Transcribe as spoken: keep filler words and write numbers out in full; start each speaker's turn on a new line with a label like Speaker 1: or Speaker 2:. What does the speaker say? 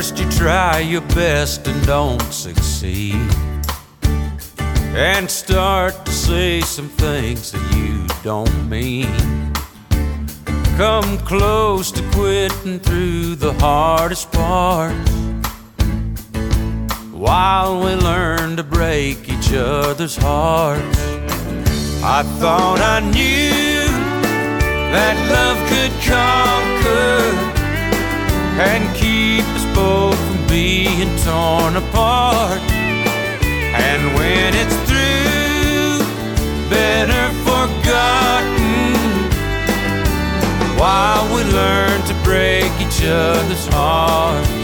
Speaker 1: first you try your best and don't succeed, and start to say some things that you don't mean. Come close to quitting through the hardest parts, while we learn to break each other's hearts. I thought I knew that love could conquer and keep us both from being torn apart. And when it's through, better forgotten, while we learn to break each other's hearts.